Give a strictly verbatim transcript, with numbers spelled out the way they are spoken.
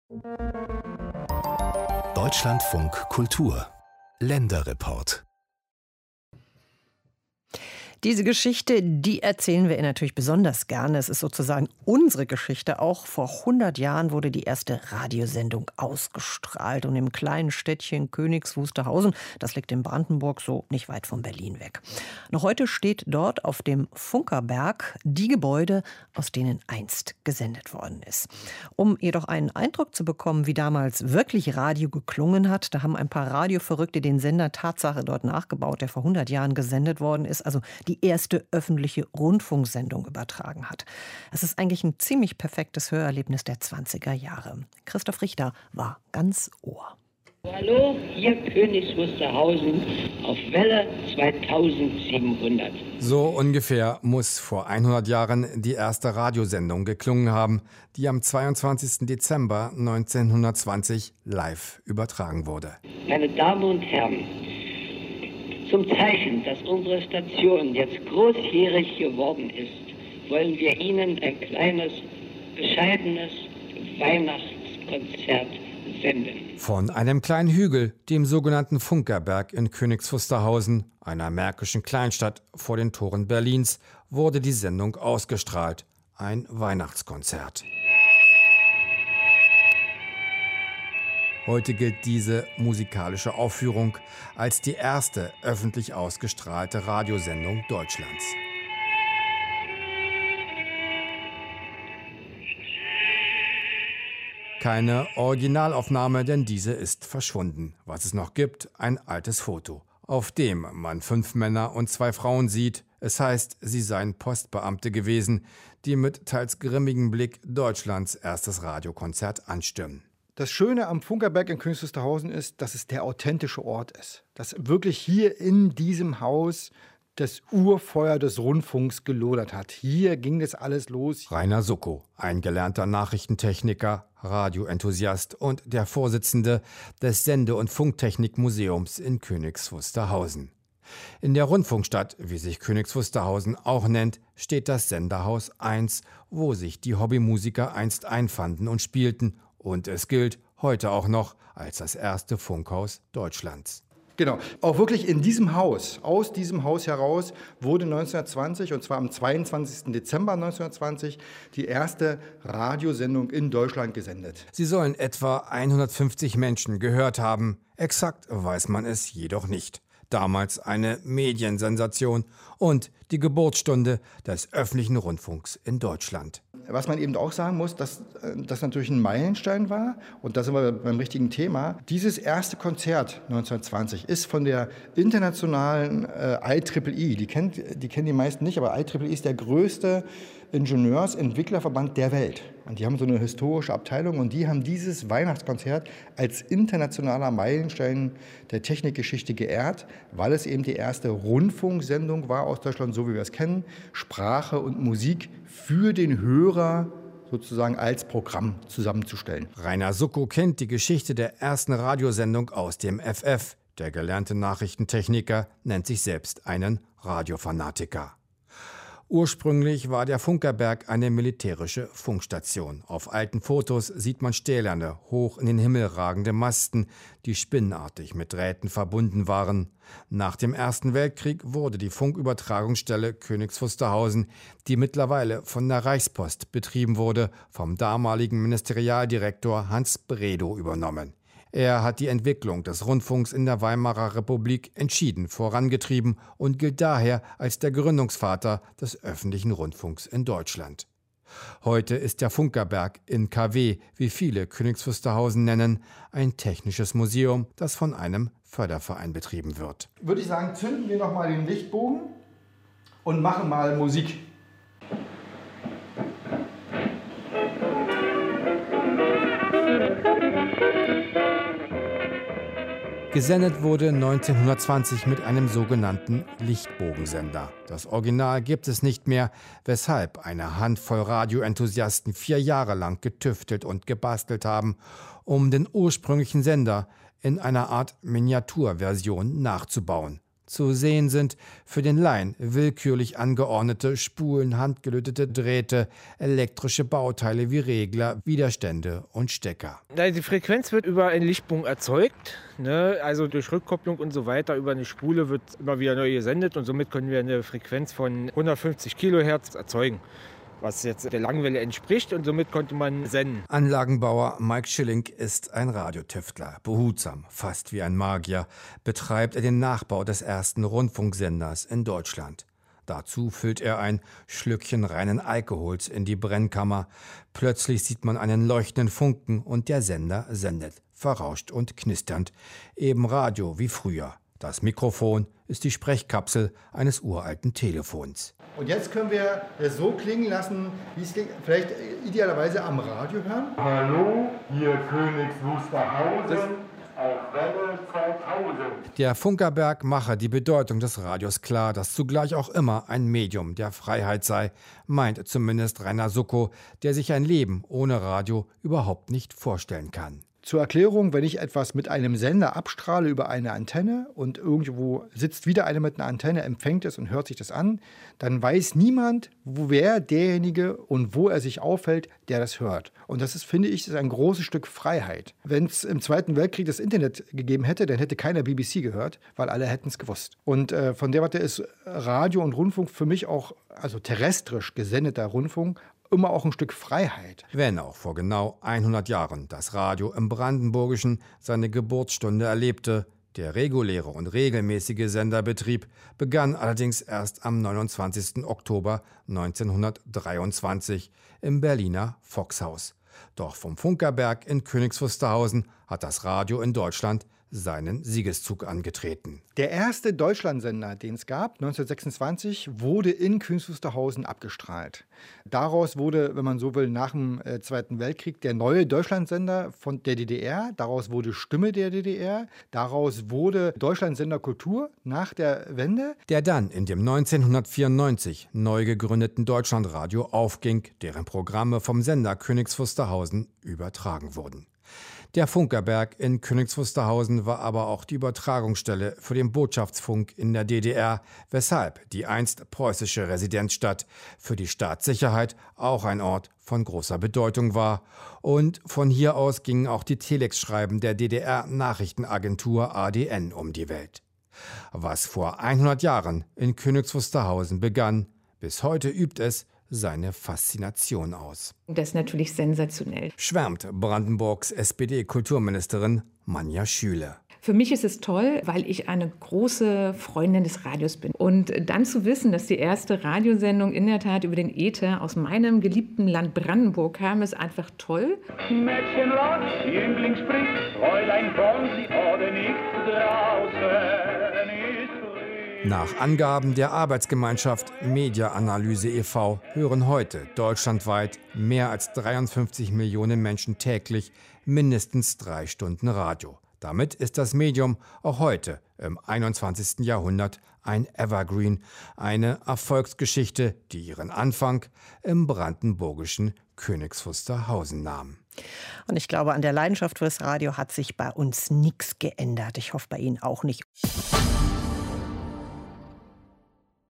Deutschlandfunk Kultur Länderreport. Diese Geschichte, die erzählen wir Ihnen natürlich besonders gerne. Es ist sozusagen unsere Geschichte. Auch vor hundert Jahren wurde die erste Radiosendung ausgestrahlt. Und im kleinen Städtchen Königs Wusterhausen, das liegt in Brandenburg, so nicht weit von Berlin weg. Noch heute steht dort auf dem Funkerberg die Gebäude, aus denen einst gesendet worden ist. Um jedoch einen Eindruck zu bekommen, wie damals wirklich Radio geklungen hat, da haben ein paar Radioverrückte den Sender Tatsache dort nachgebaut, der vor hundert Jahren gesendet worden ist. Also die erste öffentliche Rundfunksendung übertragen hat. Es ist eigentlich ein ziemlich perfektes Hörerlebnis der zwanziger Jahre. Christoph Richter war ganz Ohr. Hallo, hier Königs Wusterhausen auf Welle zweitausendsiebenhundert. So ungefähr muss vor hundert Jahren die erste Radiosendung geklungen haben, die am zweiundzwanzigsten Dezember neunzehnhundertzwanzig live übertragen wurde. Meine Damen und Herren, zum Zeichen, dass unsere Station jetzt großjährig geworden ist, wollen wir Ihnen ein kleines, bescheidenes Weihnachtskonzert senden. Von einem kleinen Hügel, dem sogenannten Funkerberg in Königs Wusterhausen, einer märkischen Kleinstadt vor den Toren Berlins, wurde die Sendung ausgestrahlt. Ein Weihnachtskonzert. Heute gilt diese musikalische Aufführung als die erste öffentlich ausgestrahlte Radiosendung Deutschlands. Keine Originalaufnahme, denn diese ist verschwunden. Was es noch gibt, ein altes Foto, auf dem man fünf Männer und zwei Frauen sieht. Es heißt, sie seien Postbeamte gewesen, die mit teils grimmigem Blick Deutschlands erstes Radiokonzert anstimmen. Das Schöne am Funkerberg in Königs Wusterhausen ist, dass es der authentische Ort ist. Dass wirklich hier in diesem Haus das Urfeuer des Rundfunks gelodert hat. Hier ging das alles los. Rainer Suckow, ein gelernter Nachrichtentechniker, Radioenthusiast und der Vorsitzende des Sende- und Funktechnikmuseums in Königs Wusterhausen. In der Rundfunkstadt, wie sich Königs Wusterhausen auch nennt, steht das Senderhaus eins, wo sich die Hobbymusiker einst einfanden und spielten. Und es gilt heute auch noch als das erste Funkhaus Deutschlands. Genau, auch wirklich in diesem Haus, aus diesem Haus heraus wurde neunzehnhundertzwanzig, und zwar am zweiundzwanzigsten Dezember neunzehnhundertzwanzig, die erste Radiosendung in Deutschland gesendet. Sie sollen etwa hundertfünfzig Menschen gehört haben. Exakt weiß man es jedoch nicht. Damals eine Mediensensation und die Geburtsstunde des öffentlichen Rundfunks in Deutschland. Was man eben auch sagen muss, dass das natürlich ein Meilenstein war, und da sind wir beim richtigen Thema. Dieses erste Konzert neunzehnhundertzwanzig ist von der internationalen äh, I E E E, die, kennt, die kennen die meisten nicht, aber I E E E ist der größte Ingenieurs-Entwicklerverband der Welt. Und die haben so eine historische Abteilung, und die haben dieses Weihnachtskonzert als internationaler Meilenstein der Technikgeschichte geehrt, weil es eben die erste Rundfunksendung war aus Deutschland, so wie wir es kennen, Sprache und Musik für den Hörer sozusagen als Programm zusammenzustellen. Rainer Suckow kennt die Geschichte der ersten Radiosendung aus dem F F. Der gelernte Nachrichtentechniker nennt sich selbst einen Radiofanatiker. Ursprünglich war der Funkerberg eine militärische Funkstation. Auf alten Fotos sieht man stählerne, hoch in den Himmel ragende Masten, die spinnenartig mit Drähten verbunden waren. Nach dem Ersten Weltkrieg wurde die Funkübertragungsstelle Königs Wusterhausen, die mittlerweile von der Reichspost betrieben wurde, vom damaligen Ministerialdirektor Hans Bredow übernommen. Er hat die Entwicklung des Rundfunks in der Weimarer Republik entschieden vorangetrieben und gilt daher als der Gründungsvater des öffentlichen Rundfunks in Deutschland. Heute ist der Funkerberg in K W, wie viele Königs Wusterhausen nennen, ein technisches Museum, das von einem Förderverein betrieben wird. Würde ich sagen, zünden wir noch mal den Lichtbogen und machen mal Musik. Gesendet wurde neunzehnhundertzwanzig mit einem sogenannten Lichtbogensender. Das Original gibt es nicht mehr, weshalb eine Handvoll Radioenthusiasten vier Jahre lang getüftelt und gebastelt haben, um den ursprünglichen Sender in einer Art Miniaturversion nachzubauen. Zu sehen sind für den Laien willkürlich angeordnete Spulen, handgelötete Drähte, elektrische Bauteile wie Regler, Widerstände und Stecker. Die Frequenz wird über einen Lichtbogen erzeugt, ne? Also durch Rückkopplung und so weiter. Über eine Spule wird immer wieder neu gesendet und somit können wir eine Frequenz von hundertfünfzig Kilohertz erzeugen, was jetzt der Langwelle entspricht, und somit konnte man senden. Anlagenbauer Mike Schilling ist ein Radiotüftler. Behutsam, fast wie ein Magier, betreibt er den Nachbau des ersten Rundfunksenders in Deutschland. Dazu füllt er ein Schlückchen reinen Alkohols in die Brennkammer. Plötzlich sieht man einen leuchtenden Funken und der Sender sendet, verrauscht und knisternd. Eben Radio wie früher. Das Mikrofon ist die Sprechkapsel eines uralten Telefons. Und jetzt können wir es so klingen lassen, wie es vielleicht idealerweise am Radio hören. Hallo, hier Königs Wusterhausen, auf Welle zweitausend. Der Funkerberg mache die Bedeutung des Radios klar, das zugleich auch immer ein Medium der Freiheit sei, meint zumindest Rainer Suckow, der sich ein Leben ohne Radio überhaupt nicht vorstellen kann. Zur Erklärung, wenn ich etwas mit einem Sender abstrahle über eine Antenne und irgendwo sitzt wieder einer mit einer Antenne, empfängt es und hört sich das an, dann weiß niemand, wo wer derjenige und wo er sich aufhält, der das hört. Und das ist, finde ich, ist ein großes Stück Freiheit. Wenn es im Zweiten Weltkrieg das Internet gegeben hätte, dann hätte keiner B B C gehört, weil alle hätten es gewusst. Und äh, von der Warte ist Radio und Rundfunk für mich auch, also terrestrisch gesendeter Rundfunk, immer auch ein Stück Freiheit. Wenn auch vor genau hundert Jahren das Radio im Brandenburgischen seine Geburtsstunde erlebte, der reguläre und regelmäßige Senderbetrieb begann allerdings erst am neunundzwanzigsten Oktober neunzehnhundertdreiundzwanzig im Berliner Foxhaus. Doch vom Funkerberg in Königs Wusterhausen hat das Radio in Deutschland seinen Siegeszug angetreten. Der erste Deutschlandsender, den es gab, neunzehnhundertsechsundzwanzig, wurde in Königs Wusterhausen abgestrahlt. Daraus wurde, wenn man so will, nach dem äh, Zweiten Weltkrieg der neue Deutschlandsender von der D D R. Daraus wurde Stimme der D D R. Daraus wurde Deutschlandsender Kultur nach der Wende. Der dann in dem neunzehnhundertvierundneunzig neu gegründeten Deutschlandradio aufging, deren Programme vom Sender Königs Wusterhausen übertragen wurden. Der Funkerberg in Königs Wusterhausen war aber auch die Übertragungsstelle für den Botschaftsfunk in der D D R, weshalb die einst preußische Residenzstadt für die Staatssicherheit auch ein Ort von großer Bedeutung war. Und von hier aus gingen auch die Telex-Schreiben der D D R-Nachrichtenagentur A D N um die Welt. Was vor hundert Jahren in Königs Wusterhausen begann, bis heute übt es seine Faszination aus. Das ist natürlich sensationell. Schwärmt Brandenburgs S P D-Kulturministerin Manja Schüle. Für mich ist es toll, weil ich eine große Freundin des Radios bin. Und dann zu wissen, dass die erste Radiosendung in der Tat über den Äther aus meinem geliebten Land Brandenburg kam, ist einfach toll. Mädchen lacht, Jüngling spricht, Fräulein kommt, sie oder nicht draußen ist. Nach Angaben der Arbeitsgemeinschaft Media Analyse e V hören heute deutschlandweit mehr als dreiundfünfzig Millionen Menschen täglich mindestens drei Stunden Radio. Damit ist das Medium auch heute im einundzwanzigsten Jahrhundert ein Evergreen, eine Erfolgsgeschichte, die ihren Anfang im brandenburgischen Königs Wusterhausen nahm. Und ich glaube, an der Leidenschaft fürs Radio hat sich bei uns nichts geändert. Ich hoffe, bei Ihnen auch nicht.